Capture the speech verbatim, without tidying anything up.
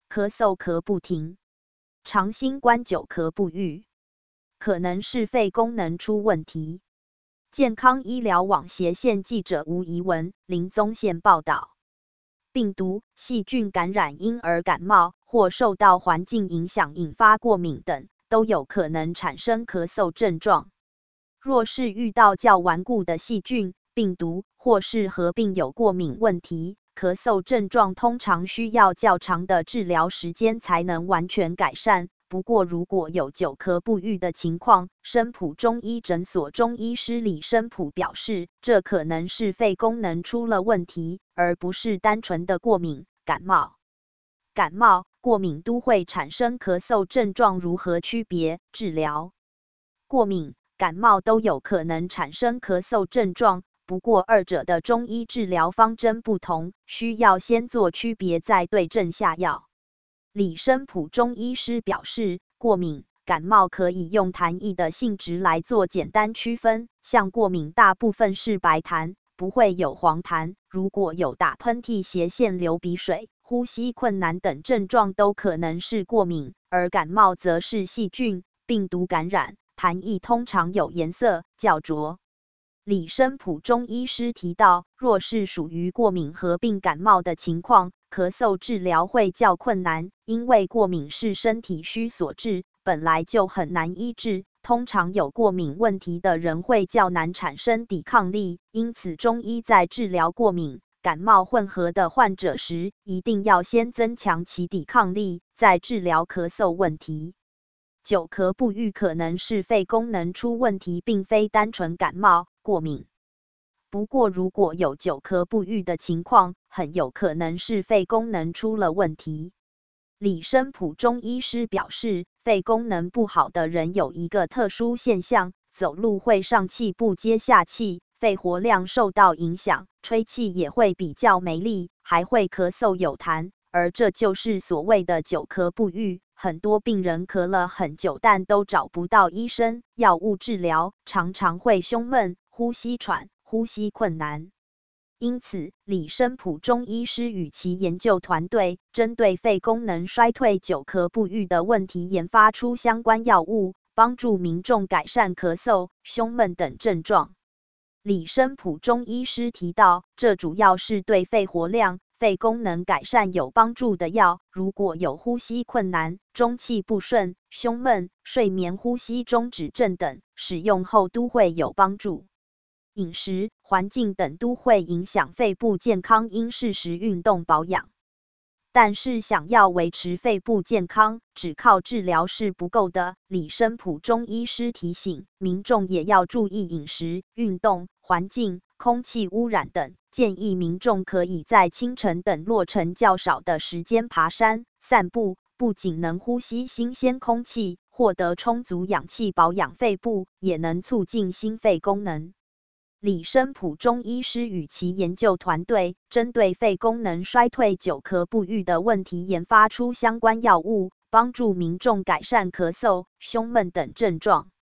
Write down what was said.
咳嗽咳不停，长新冠久咳不愈，可能是肺功能出问题。健康医疗网斜线记者吴怡文、林宗宪报道。病毒、细菌感染婴儿感冒或受到环境影响引发过敏等，都有可能产生咳嗽症状。若是遇到较顽固的细菌、病毒，或是合并有过敏问题，咳嗽症状通常需要较长的治疗时间才能完全改善。不过如果有久咳不愈的情况，生普中医诊所中医师李生普表示，这可能是肺功能出了问题，而不是单纯的过敏、感冒。感冒、过敏都会产生咳嗽症状，如何区别、治疗？过敏、感冒都有可能产生咳嗽症状，不过二者的中医治疗方针不同，需要先做区别再对症下药。李生普中医师表示，过敏、感冒可以用痰液的性质来做简单区分，像过敏大部分是白痰，不会有黄痰，如果有打喷嚏、斜线流鼻水、呼吸困难等症状都可能是过敏，而感冒则是细菌、病毒感染，痰液通常有颜色、较浊。李生普中医师提到，若是属于过敏合并感冒的情况，咳嗽治疗会较困难，因为过敏是身体虚所致，本来就很难医治，通常有过敏问题的人会较难产生抵抗力，因此中医在治疗过敏、感冒混合的患者时，一定要先增强其抵抗力，再治疗咳嗽问题。久咳不愈可能是肺功能出问题，并非单纯感冒、过敏。不过如果有久咳不愈的情况，很有可能是肺功能出了问题。李生普中医师表示，肺功能不好的人有一个特殊现象，走路会上气不接下气，肺活量受到影响，吹气也会比较没力，还会咳嗽有痰，而这就是所谓的久咳不愈。很多病人咳了很久，但都找不到医生、药物治疗，常常会胸闷、呼吸喘、呼吸困难。因此，李生普中医师与其研究团队针对肺功能衰退、久咳不愈的问题研发出相关药物，帮助民众改善咳嗽、胸闷等症状。李生普中医师提到，这主要是对肺活量、肺功能改善有帮助的药，如果有呼吸困难、中气不顺、胸闷、睡眠呼吸中止症等，使用后都会有帮助。饮食、环境等都会影响肺部健康，应适时运动保养。但是想要维持肺部健康，只靠治疗是不够的。李生普中医师提醒，民众也要注意饮食、运动、环境、空气污染等，建议民众可以在清晨等落尘较少的时间爬山、散步，不仅能呼吸新鲜空气，获得充足氧气保养肺部，也能促进心肺功能。李生普中医师与其研究团队针对肺功能衰退、久咳不愈的问题研发出相关药物，帮助民众改善咳嗽、胸闷等症状。